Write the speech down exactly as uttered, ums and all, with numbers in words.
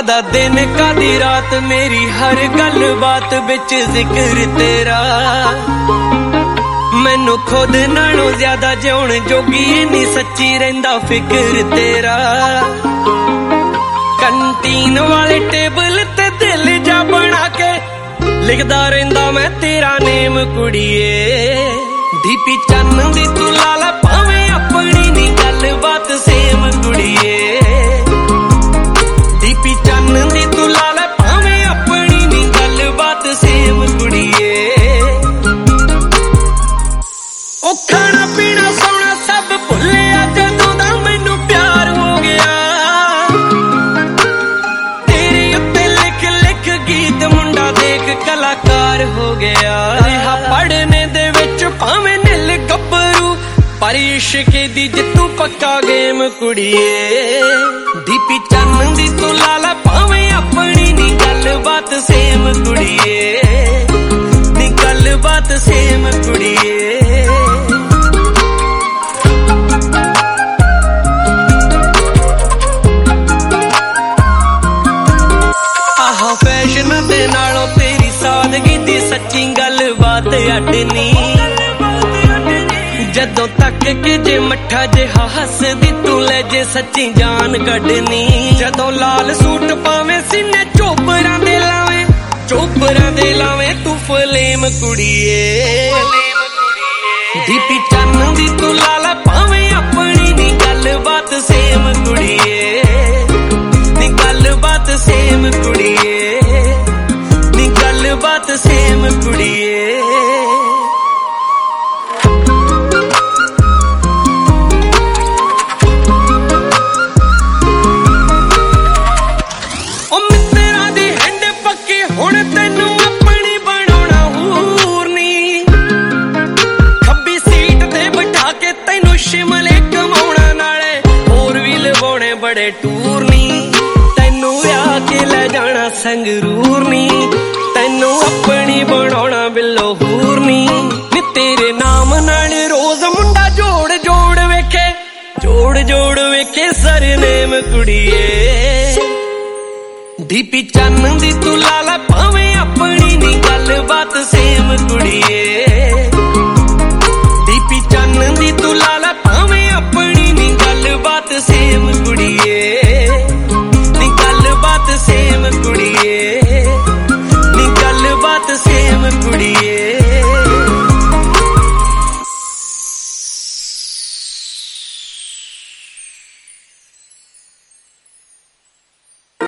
कादा दिन कादी रात मेरी हर गल बात बिच जिक्र तेरा। मैनू खुद नालों ज्यादा जिउण जोगी इन्नी सच्ची रहिंदा फिक्र तेरा। कंटीन वाले टेबल ते दिल जा बना के लिखदा रहिंदा मैं तेरा नेम कुड़िए। डीपी चन्न दी तू लाला भावें अपनी नी गल बात सेम कुड़िए। डीपी चन्न दी तू लाला भावें अपनी नी गल बात सेम कुड़िए। ओ खाना पीना सोना सब भुलिया जदों दा मैनू प्यार हो गया। तेरे उत्ते लिख लिख गीत मुंडा देख कलाकार हो गया। रिहा पढ़ने दे विच भावें नील गब्बरू पर इश्के दी जितू पक्का गेम कुड़िए। डीपी चन्न दी तू लाला भावें अपनी नी गल बात सेम कुड़िए। नी गल बात सेम कुड़िए। आहा फैशन दे नालों तेरी सादगी दी सच्ची गल बात अडनी। जदों तक के जे मठा जिहा हसदी तू ले जे सच्ची जान कढनी। जदों लाल सूट पावें सीने चोपरां दे लावें चोपरां दे लावें तू फलेम कुड़िए। डीपी चन्न दी तू लाला भावें अपनी नी गल बात सेम कुड़िए। नी गल बात सेम कुड़िए। नी गल बात सेम कुड़िए। बड़े टूर नी तैनू आ के ले जाना संगरूर नी। तैनू अपनी बनाना बिल्लो हूर नी। नी तेरे नाम नाल रोज मुंडा जोड़ जोड़ वेखे जोड़ जोड़ वेखे सरनेम कुड़िए। डीपी चन्न दी तू लाला भावें अपनी नी गल बात सेम कुड़िए।